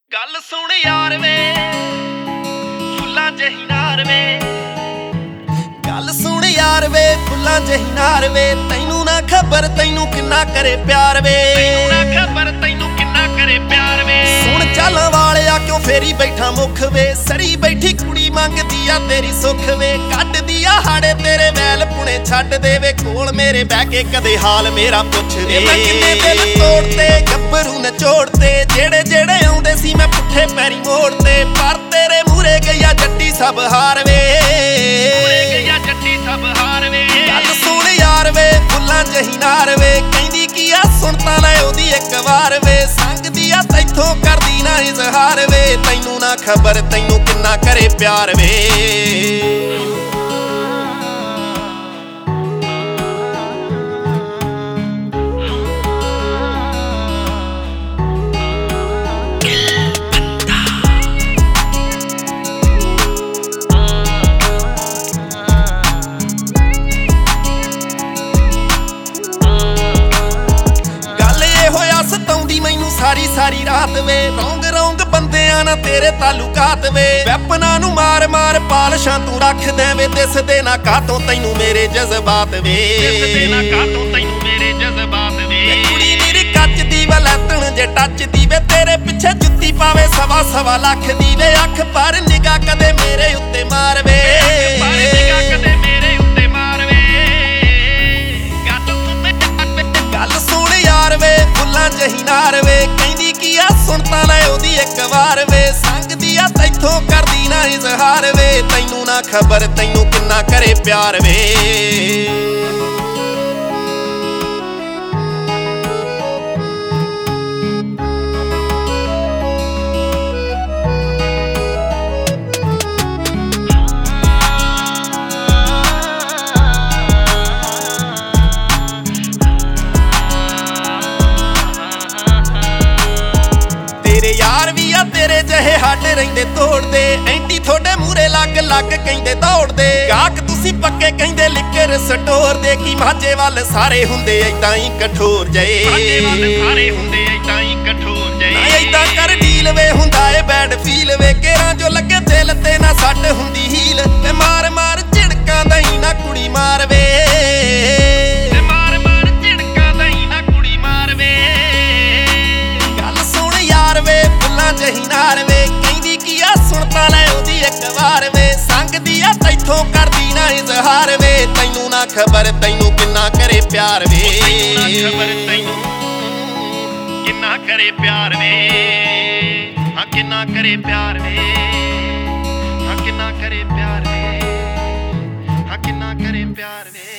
ਗੱਲ ਸੁਣ ਯਾਰ ਵੇ ਫੁੱਲਾਂ ਜਹੀ ਨਾਰ ਵੇ ਗੱਲ ਸੁਣ ਯਾਰ ਵੇ ਫੁੱਲਾਂ ਜਹੀ ਨਾਰ ਵੇ ਤੈਨੂੰ ਨਾ ਖਬਰ ਤੈਨੂੰ ਕਿੰਨਾ ਕਰੇ ਪਿਆਰ ਵੇ ਤੈਨੂੰ ਨਾ ਖਬਰ ਤੈਨੂੰ ਕਿੰਨਾ ਕਰੇ ਪਿਆਰ ਵੇ ਸੁਣ ਚੱਲ ਵਾਲਿਆ ਕਿਉਂ ਫੇਰੀ ਬੈਠਾ ਮੁਖ ਵੇ ਸੜੀ ਬੈਠੀ ਕੁੜੀ ਮੰਗਦੀ ਆ ਤੇਰੀ ਸੁੱਖ ਵੇ ਕੱਢਦੀ ਆ ਹਾੜੇ ਤੇਰੇ ਵੈਲ ਪੁਣੇ ਛੱਡ ਦੇਵੇ ਕੋਲ ਮੇਰੇ ਬਹਿ ਕੇ ਕਦੇ ਹਾਲ ਮੇਰਾ ਪੁੱਛ ਵੇ ਮੈਂ ਕਿੰਨੇ ਦਿਲ ਤੋੜਤੇ ਗੱਭਰੂ ਨਚੋੜਤੇ ਜਿਹੜੇ ਜਿਹੜੇ ਆਉਂਦੇ ਸੀ ਮੈਂ ਪੁੱਠੇ ਪੈਰੀ ਮੋੜਤੇ ਪਰ ਤੇਰੇ ਮੂਰੇ ਗਈਆ ਜੱਟੀ ਸਭ ਹਾਰ ਵੇ ਮੂਰੇ ਗਈਆ ਜੱਟੀ ਸਭ ਹਾਰ ਵੇ ਗੱਲ ਸੁਣ ਯਾਰ ਵੇ ਫੁੱਲਾਂ ਜਹੀ ਨਾਰ ਵੇ ਕਹਿੰਦੀ ਕੀ ਆ ਸੁਣ ਤਾਂ ਲੈ ਉਹਦੀ ਇੱਕ ਵਾਰ ਵੇ ਸੰਗਦੀ ਆ ਤੈਥੋਂ ਕਰਦੀ ਨਾ ਇਜ਼ਹਾਰ ਵੇ ਤੈਨੂੰ ਨਾ ਖਬਰ ਤੈਨੂੰ ਕਿੰਨਾ ਕਰੇ ਪਿਆਰ ਵੇ ਸਤਾਉਂਦੀ ਮੈਨੂੰ ਸਾਰੀ ਸਾਰੀ ਰਾਤ ਵੇ ਰੌਂਗ ਰੌਂਗ ਬੰਦਿਆਂ ਨਾਲ ਤੇਰੇ ਤਾਲੁਕਾਤ ਵੇ ਵੈਪਨਾਂ ਨੂੰ ਮਾਰ ਮਾਰ ਪਾਲਸ਼ਾਂ ਤੂੰ ਰੱਖ ਦੇਵੇਂ ਦਿਸਦੇ ਨਾ ਕਾਤੋਂ ਤੈਨੂੰ ਮੇਰੇ ਜਜ਼ਬਾਤ ਵੇ ਦਿਸਦੇ ਨਾ ਕਾਤੋਂ ਤੈਨੂੰ ਮੇਰੇ ਜਜ਼ਬਾਤ ਵੇ ਕੁੜੀ ਮੇਰੀ ਕੱਚ ਦੀ ਵਲੈਤਣ ਜੇ ਟੱਚ ਦੀ ਵੇ ਤੇਰੇ ਪਿੱਛੇ ਜੁੱਤੀ ਪਾਵੇ ਸਵਾ ਲੱਖ ਦੀ ਵੇ ਅੱਖ ਪਰ ਨਿਗਾਹ ਕਦੇ ਮੇਰੇ ਉੱਤੇ ਮਾਰ ਵੇ ਪਰ ਨਿਗਾਹ ਕਦੇ ਮੇਰੇ ਉੱਤੇ ਮਾਰ ਵੇ ਗੱਲ ਸੁਣ ਯਾਰ ਵੇ ਫੁੱਲਾਂ ਜਹੀ ਨਾਰ ਵੇ ਕਹਿੰਦੀ ਕੀ ਆ ਸੁਣ ਤਾਂ ਲੈ ਉਹਦੀ ਇੱਕ ਵਾਰ ਵੇ ਸੰਗਦੀ ਆ ਤੈਥੋਂ ਕਰਦੀ ਨਾ ਇਜ਼ਹਾਰ ਵੇ ਤੈਨੂੰ ਨਾ ਖਬਰ ਤੈਨੂੰ ਕਿੰਨਾ ਕਰੇ ਪਿਆਰ ਵੇ ਤੇਰੇ ਯਾਰ ਵੀ ਆ ਤੇਰੇ ਜਿਹੇ ਹੱਡ ਰਹਿੰਦੇ ਤੋੜਦੇ ਐਂਟੀ ਥੋੜੇ ਮੂਰੇ ਲੱਗ ਕਹਿੰਦੇ ਦੌੜਦੇ ਗਾਹਕ ਤੁਸੀਂ ਪੱਕੇ ਕਹਿੰਦੇ ਲਿਕਰ ਸਟੋਰ ਦੇ ਕੀ ਮਾਝੇ ਵੱਲ ਸਾਰੇ ਹੁੰਦੇ ਏਦਾਂ ਹੀ ਕਠੋਰ ਜਏ ਮਾਝੇ ਵੱਲ ਸਾਰੇ ਹੁੰਦੇ ਏਦਾਂ ਹੀ ਕਠੋਰ ਜਏ ਨਾ ਏਦਾਂ ਕਰ ਡੀਲ ਵੇ ਹੁੰਦਾ ਏ ਬੈਡ ਫੀਲ ਵੇ ਕੇਰਾਂ ਜੋ ਲੱਗੇ ਦਿਲ ਤੇ ਨਾ ਸੱਟ ਹੁੰਦੀ ਹੀਲ ਤੇ ਮਾਰ ਮਾਰ ਝਿੜਕਾਂ ਦਈ ਨਾ ਕੁੜੀ ਮਾਰ ਵੇ ਤੇ ਮਾਰ ਮਾਰ ਝਿੜਕਾਂ ਦਈ ਨਾ ਕੁੜੀ ਮਾਰ ਵੇ ਗੱਲ ਸੁਣ ਯਾਰ ਵੇ ਫੁੱਲਾਂ ਜਹੀ ਨਾਰ ਵੇ ਕਹਿੰਦੀ ਕੀ ਆ ਸੁਣ ਤਾਂ ਲੈ ਉਹਦੀ ਇੱਕ ਵਾਰ ਵੇ ਸੰਗਦੀ ਆ ਤੈਥੋਂ ਕਰਦੀ ਨਾ ਇਜ਼ਹਾਰ ਵੇ ਤੈਨੂੰ ਨਾ ਖਬਰ ਤੈਨੂੰ ਕਿੰਨਾ ਕਰੇ ਪਿਆਰ ਵੇ ਤੈਨੂੰ ਨਾ ਖਬਰ ਤੈਨੂੰ ਕਿੰਨਾ ਕਰੇ ਪਿਆਰ ਵੇ ਹਾਂ ਕਿੰਨਾ ਕਰੇ ਪਿਆਰ ਵੇ ਹਾਂ ਕਿੰਨਾ ਕਰੇ ਪਿਆਰ ਵੇ ਹਾਂ ਕਿੰਨਾ ਕਰੇ ਪਿਆਰ ਵੇ